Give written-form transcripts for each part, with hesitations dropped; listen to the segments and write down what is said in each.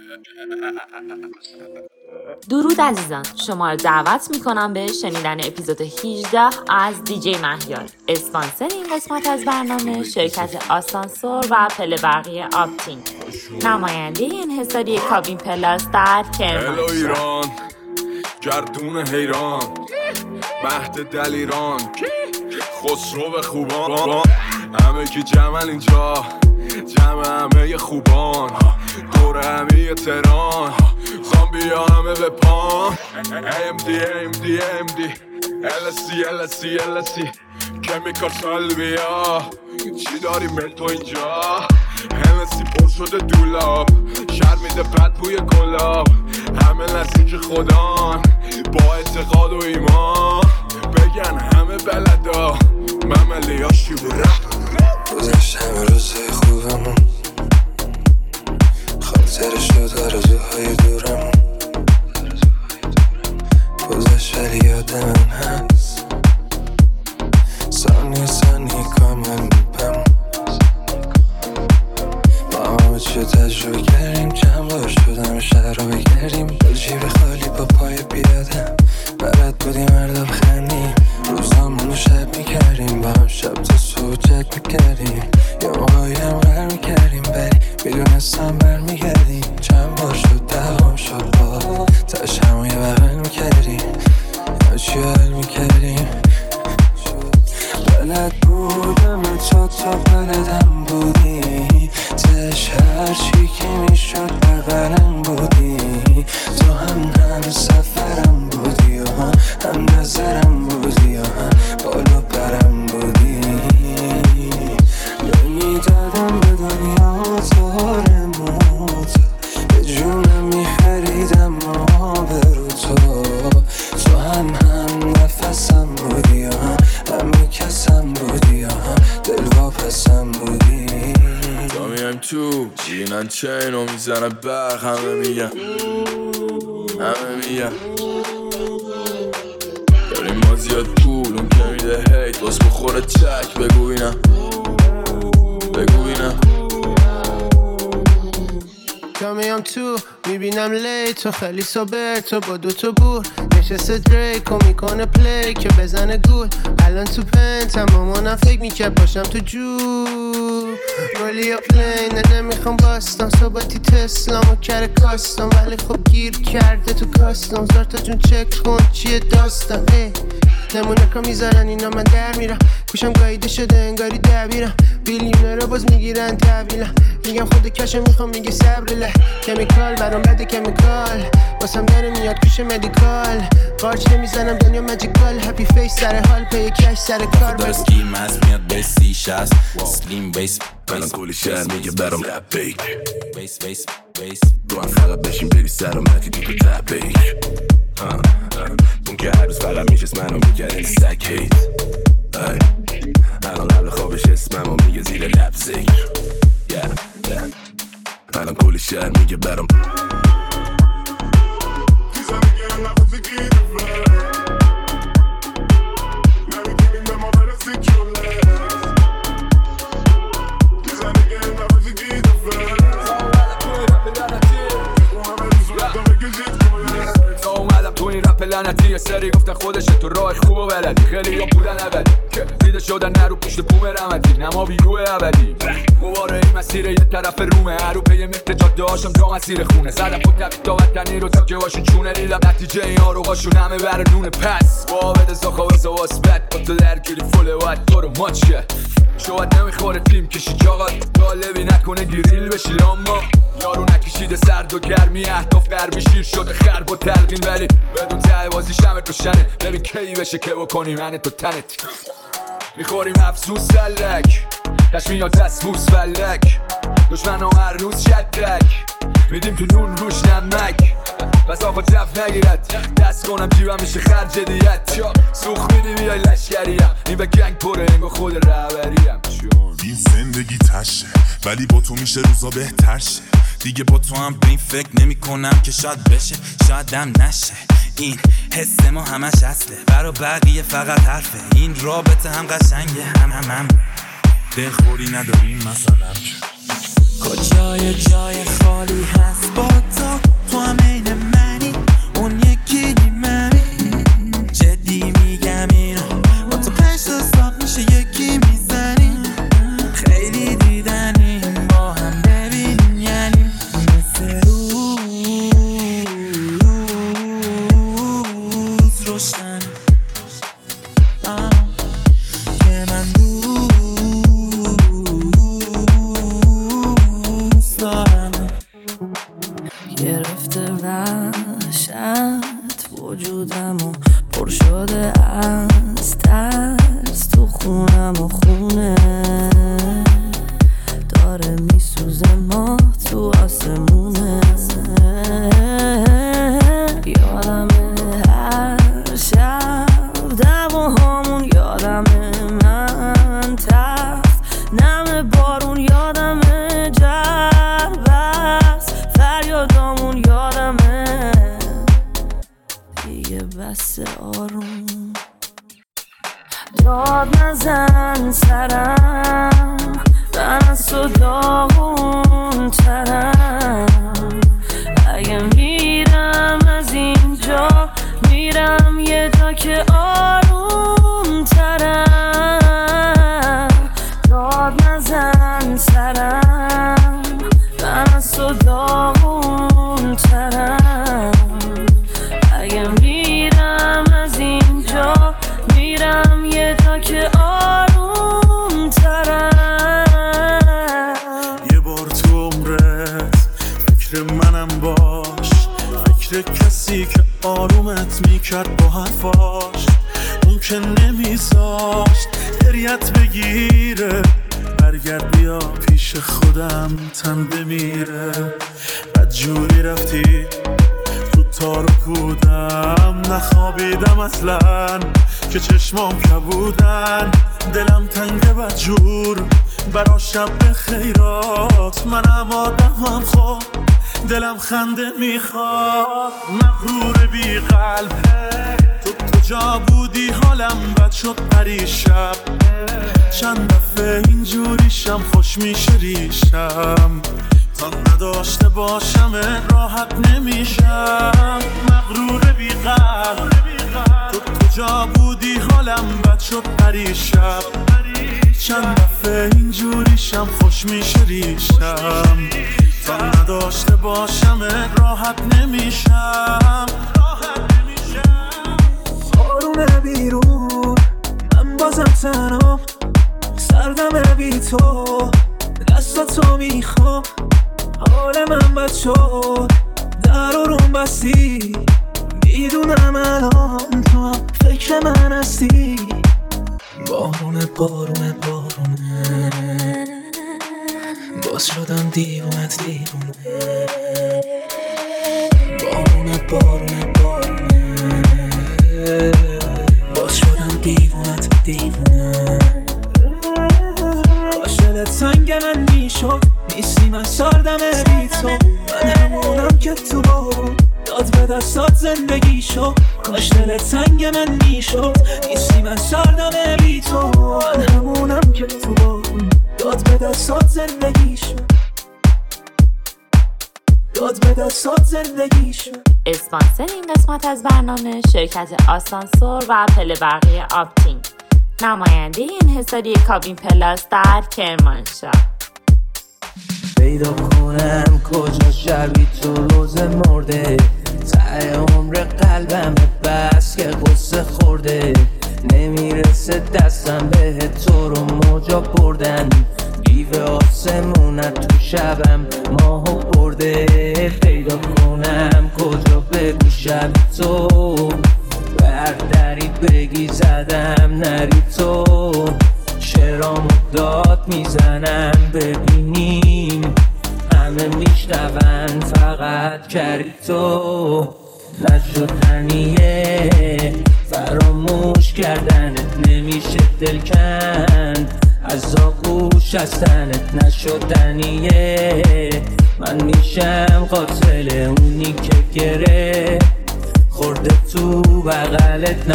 درود عزیزان، شما را دعوت میکنم به شنیدن اپیزود 18 از دیجی مهیار. اسپانسر این قسمت از برنامه شرکت آسانسور و پله برقی آپتین، نماینده انحصاری کابین پلاس در کرمانشاه. هلو ایران، گردون حیران، مهد دلیران، خسرو خوبان، همه کی جمعن اینجا، جمع همه خوبان، دور همه تهران، زامبیا همه به پان. AMD LSC کمیکال سالبیا، چی داری ملتو اینجا؟ همسی پر شده دولاب، شهر میده بد بوی گلاب، همه نزدیک خدان با اعتقاد و ایمان، بگن همه بلدا مملی ها شیوره. گذشت همه روزهای خوبمون، خاطر شد آرزوهای دورمون، گذشت ولی یاد من هست، ثانی کامل میپم. ما همه چی تجربه کردیم، چند بار شدم شهر رو بگردیم، با جیب خالی با پای بیادم، بلد بودیم هر خندیم، روزامونو شب میکردیم، با هم شب تا صبح جد میکردیم، یه موقعی هم غر میکردیم، ولی میدونستم برمیگردیم. چند بار شد دوام شد با تاش همو یه بغل میکردیم، همه چی حل میکردیم. بلد بودم تا بلدم بودی، تش هرچی که میشد بغلم بودی، تو هم سفرم بودی و هم نظرم بودی و هم بالا برم بودی. نمیدادم به دنیا تارموت، به جونم میخریدم ما برو تو هم نفسم بودی و هم کسم بودی و هم دل واپسم بودی. تا میایم تو جینن چین و میزنه برق، همه میگن داریم ما زیاد پول، اون که میده هیت باز بخوره چک. بگو بینم تا میام تو میبینم لیت، تو خیلی صبر، تو با دوتا بور نشسته دریک و میکنه پلی که بزنه گول. الان تو پنت هم مامانم فکر میکرد باشم تو جو رولی یا پلین، نمیخوام باستم صحبتی تسلام و کره کاستم، ولی خب گیر کرده تو کاستم. زارتا جون چک کن چیه داستم، نمونه که میذارن اینا من در میرم، گوشم گاییده شده انگاری دبیرم، بیلیونه رو باز میگیرن تحویلم، میگم خود کشو میخوام میگی صبرله، کمیکال برام بده کمیکال، واسم داره میاد کوش مدیکال، قارچ نمیزنم دنیا ماجیکال، هپی فیس سر حال پی کش سر کار. داره سکیم هست میاد بیس 30-60 سلیم بیس، الان کلی شهر میگه برام رپ بیک، بیس تو هم فقط بشین بری سلامتی تو تپیک، اون که هر روز فقط میشست منو میگرد سک هیت، الان قبل خوابش اسممو میگه زیر لب ذکر، الان کلی شهر میگه برام لعنتی. یه سری گفتن خودشه تو راه خوب و بلدی، خیلی یا بودن ابدی که دیده شدن نرو پشت بوم رمدی، نما بیروه ابدی مباره این مسیر یه طرف رومه، هرو پی متر جاده هاشم جا مسیر خونه، زدم خود تبید تا وطنی رو تا که باشون چونه، دیدم نتیجه این ها رو هاشون همه بر نونه، پس با بده زاخوه زواس بد با تو در کلی فوله باید تو رو ماچ کرد، شاید نمیخوره تیم کشی جاقات طالبی نکنه گریل بشی، اما یارو نکشیده سرد و گرمی، اهداف قربی شیر شده خرب و تلقین، ولی بدون ته بازی شمت روشنه، ببین کی بشه که بکنی من تو تنت، میخوریم افسوس سلک تشمیات دستبوس فلک، دشمن ها هر روز شدک، میدیم تو نون روش نمک، بس آقا جف نگیرد دست کنم جیبم میشه خرج دیت، سوخ میدی بیای لشگریم، این به گنگ پره انگا خود رهبریم. این زندگی تشه ولی با تو میشه روزا بهتر شه، دیگه با تو هم به این فکر نمی کنم که شاید بشه شایدم نشه، این حس ما همش اصله برا بقیه فقط حرفه، این رابطه هم قشنگه هم دلخوری نداریم مثلا، کجای جای خالی هست با تو تو آسمونه. یادمه هر شب دعواهامون، یادمه من تفت نم بارون، یادمه جربست فریادامون، یادمه دیگه بس آروم. داد نزن سرم، من از تو داغون ترم. اگه میرم از اینجا، میرم یه جا که آروم ترم. داد نزن سرم، من از تو داغون ترم. اگه میرم از اینجا، میرم یه جا که آروم ترم. یه بار تو عمرت فکر منم باش، فکر کسی که آرومت میکرد با حرفاش. اون که نمیذاشت گریت بگیره، برگرد بیا پیش خودم تن بمیره. بدجوری رفتی تو تار و پودم، نخوابیدم اصلا که چشمام کبودن. دلم تنگ بدجور برا شب خیرات، منم آدمم خوب دلم خنده میخواد. مغرور بی قلب تو کجا بودی، حالم بد شد پریشب. چند دفعه اینجوریشم خوش میشه ریشم، تا نداشته باشم راحت نمیشم. مغرور بی قلب تو کجا بودی، حالم بد شد پریشب. چند دفعه اینجوریشم خوش میشه ریشم، تا نداشته باشم راحت نمیشم. بارونه بیرون من بازم تنام، سردم بی تو دستاتو میخوام. حال من بد شد در روم بستی، میدونم الان تو هم فکر من هستی. بارونه بارونه بارونه، باز شدم دیوونت دیوونه. بارونه بارونه بارونه، باز شدم دیوونت دیوونه. عاشق تنگ من میشد، نیستی من سردم بی تو. من همونم که تو بارون داد به دستات زندگی شد. کاش دل تنگ من میشد، نیستی من سردم بی تو. من همونم که تو بارون داد به دستات زندگی شد، داد به دستات زندگی شد. اسپانسر این قسمت از برنامه شرکت آسانسور و پله برقی آپتینگ، نماینده انحصاری کابین پلاس در کرمانشاه. پیدا کنم کجا شبی تو روز مرده، ته عمر قلبم بس که قصه خورده. نمیرسه دستم به تو رو موجا بردن، بیوه آسمونت تو شبم ماهو برده. پیدا کنم کجا بگو شب تو، برداری بگی زدم نری تو. شعرامو داد میزنم ببینیم همه میشنون، فقط کردی تو. نشدنیه فراموش کردنت، نمیشه دل کند از آغوش هستنت. نشدنیه من میشم قاتل اونی که گره خورده تو بغلت.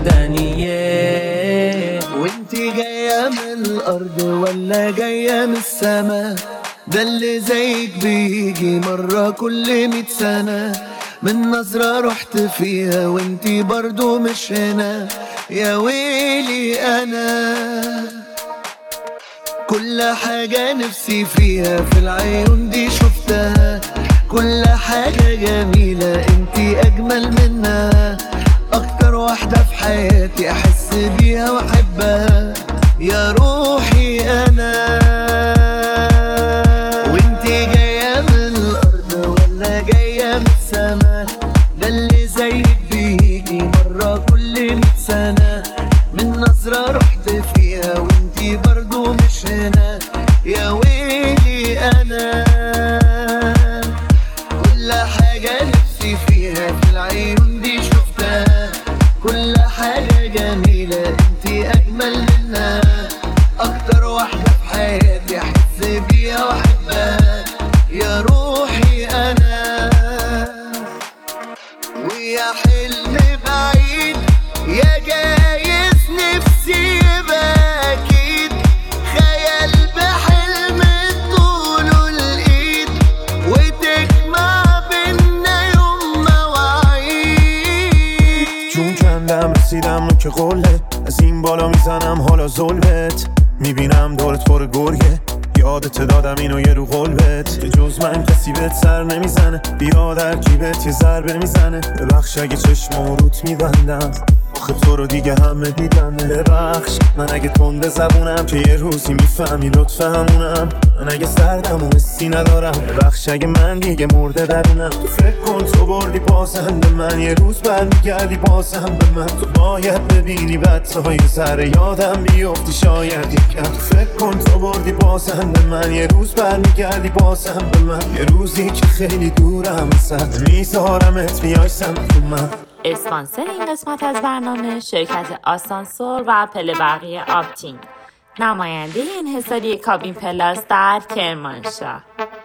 نشدنیه وانتي جاية من الأرض ولا جاية من السما، ده اللي زيك بيجي مرة كل 100 سنة. من نظرة رحت فيها وانتي برضو مش هنا، يا ويلي أنا. كل حاجة نفسي فيها في العيون دي شفتها، كل حاجة جميلة انتي أجمل منها. أكتر واحدة في حياتي أحس بيها وأحبها، يا روحي أنا. وانتي جاية من الأرض ولا جاية من السما، ده اللي زيك بيجي مرة كل 100 سنة. من نظرة رحت فيها وانتي برضو مش هنا، يا ويلي أنا. میشه قله. از این بالا میزنم حالا ظلمت، میبینم دورت پر گرگه. یادت دادم اینو یه رو قلبت، که جز من کسی بهت سر نمیزنه. بیا در جیبت یه ضربه میزنه. ببخش اگه چشمام روت میبندم، آخه تو رو دیگه همه دیدن. ببخش من اگه تنده زبونم، که یه روزی میفهمی لطف همونم. من اگه سردم و حسی ندارم، ببخش اگه من دیگه مرده درونم. تو فکر کن تو بردی بازم به من، یه روز برمیگردی بازم به من. تو باید ببینی بدتای سر یادم بیفتی شاید یکم. تو فکر کن تو بردی بازم به من، یه روز برمیگردی بازم به من. یه روزی که خیلی دورم ازت، میذارمت بیای سمت من. اسپانسر این قسمت از برنامه شرکت آسانسور و پله برقی آپتینگ، نماینده انحصاری کابین پلاس در کرمانشاه.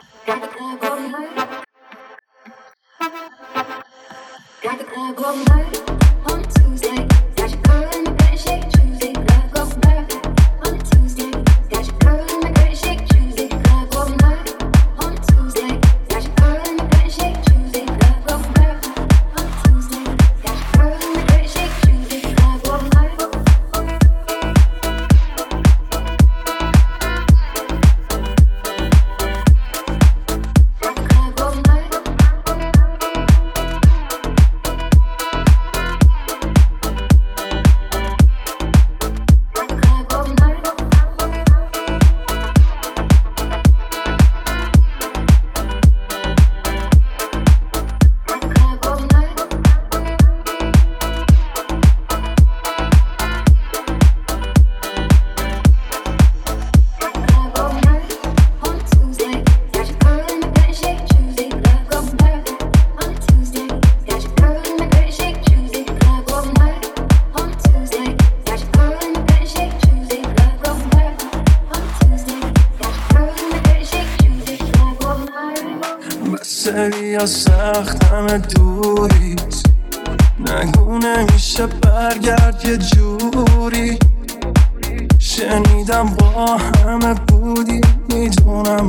یا سختم دوریت، نگو نمیشه برگرد یه جوری. شنیدم با همه بودی، میدونم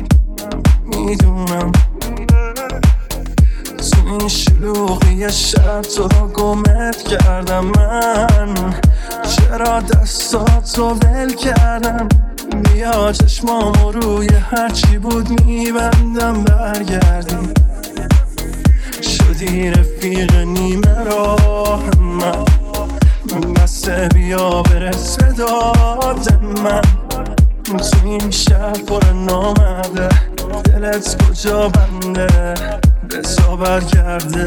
تو این شلوغی شب تو گمت کردم. من چرا دستاتو ول کردم؟ بیا چشمامو روی هرچی بود میبندم، برگردی شدی رفیق نیمه راه من. بسته بیا برس به داد من. تو این شهر پر نامده، دلت کجا بنده؟ بسا برگرده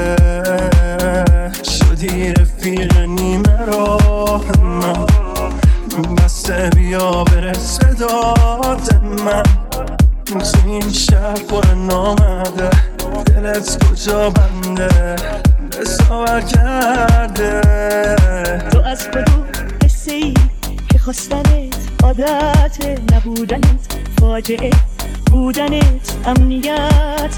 شدی رفیق نیمه راه من. بسته بیا برس به داد من. تو این شهر پر نامده، دلت کجا بنده؟ بسا برگرده. تو از کدوم قصه ای که خواستنت عادت نبودنت، فاجعه بودنت امنیت.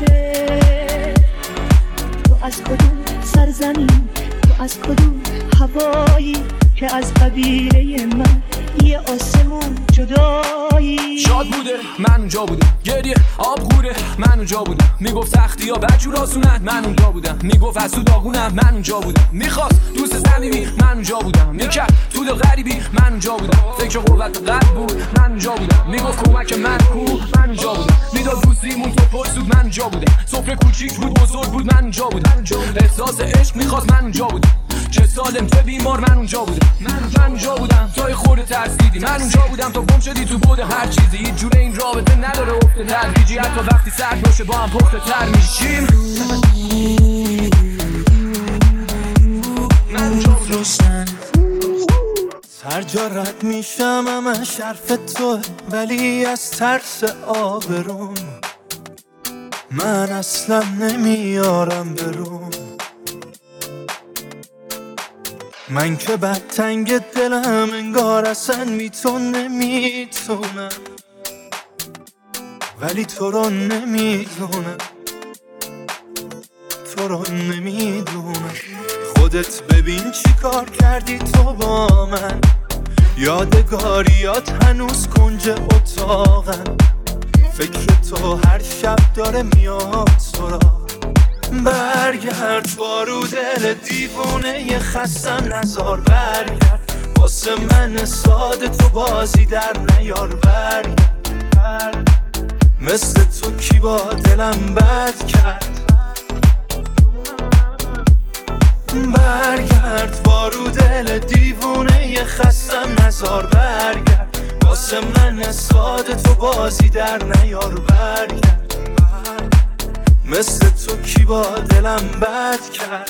تو از کدوم سرزمین، تو از کدوم هوایی که از قبیله من یه آسمون جدایی. شاد بوده من اونجا بودم، گریه آب غوره من اونجا بودم. میگفت سختی ها بدجور آسونن من اونجا بودم. میگفت از تو داغونم من اونجا بودم. میخواست دوست صمیمی من اونجا بودم. میکرد تو دل غریبی من اونجا بودم. فکر قوت قلب بود من اونجا بودم. میگفت کمک من کو من اونجا بودم. میداد روزیمون تو پرسود من اونجا بودم. سفره کوچیک بود بزرگ بود من اونجا بودم. احساس عشق میخواست من اونجا بودم. چه سالم چه بیمار من اونجا بودم. من اونجا بودم تا خورده ترسیدی. من اونجا بودم تا گم شدی تو بود هر چیزی. هیچ جوره این رابطه نداره افته تدریجی، حتی وقتی سرد باشه با هم پخته تر میشیم. من اونجا بودم. هر جا رد میشم همش حرف تو، ولی از ترس آبروم من اصلا نمیارم برون. من که بدتنگ دلم انگار اصلا نمیتونم، ولی تو رو نمیدونم. خودت ببین چی کار کردی تو با من. یادگاریات هنوز کنج اتاقن. فکر تو هر شب داره میاد سراغ. برگرد بارو دل دیوونه خستم نزار برگرد واسه من ساده تو بازی در نیار برگرد مثل تو کی با دلم بد کرد برگرد بارو دل دیوونه خستم نزار برگرد واسه من ساده تو بازی در نیار برگرد مثل تو کی با دلم بد کرد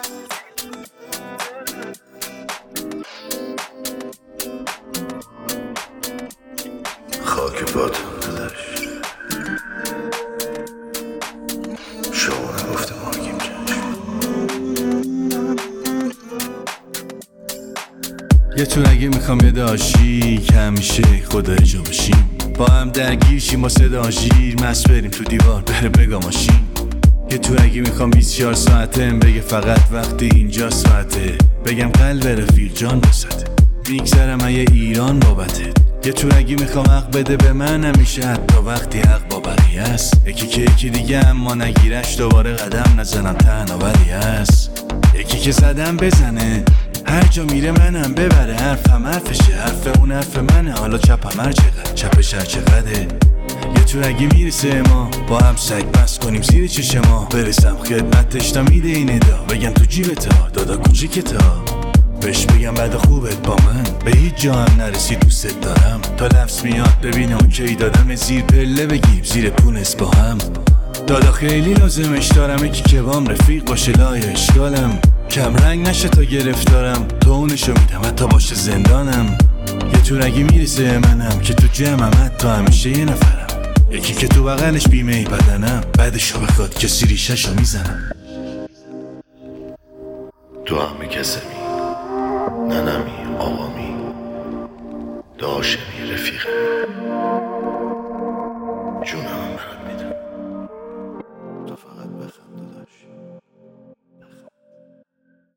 خاک پاتم داداش شما نگفته مارگیم یه تونگی میخوام یه داشی که همیشه خدا جا باشیم با هم درگیر شیم با صدا شیر مست بریم تو دیوار بره بگا ماشین یه تونگی میخوام 24 ساعتم بگه فقط وقتی اینجا ساعته بگم قلب رفیق جان بسته میگذرم یه ایران بابته یه تونگی میخوام حق بده به من همیشه حتی وقتی حق با بقیه است یکی که یکی دیگه اما نگیرش دوباره قدم نزنم تنها ولی هست یکی که زدم بزنه هر جا میره منم ببره حرفم حرفشه حرف اون حرف منه حالا چپم هر چقدر چپش هر چقدره یه تونگی میرسه ما با هم سگ بس کنیم زیر چشم ما برسم خدمتش تا میده این ادا بگم تو جیبتا دادا کوچیکتا بهش بگم بعد خوبت با من به هیچ جا هم نرسی دوست دارم تا لفظ میاد ببینه اوکی دادم زیر پله بگیم زیر پونس با هم دادا خیلی لازمش دارم یکی که بام رفیق باشه لای اشکالم کم رنگ نشه تا گرفتارم تو اونشو میدم حتی باشه زندانم یه تونگی میرسه منم که تو جمعم حتی همیشه یه نفرم یکی که تو بغلش بیمه ای بدنم بعدشو بخواد کسی ریشهشو میزنم تو همه کسمی ننمی آقامی داشمی رفیقم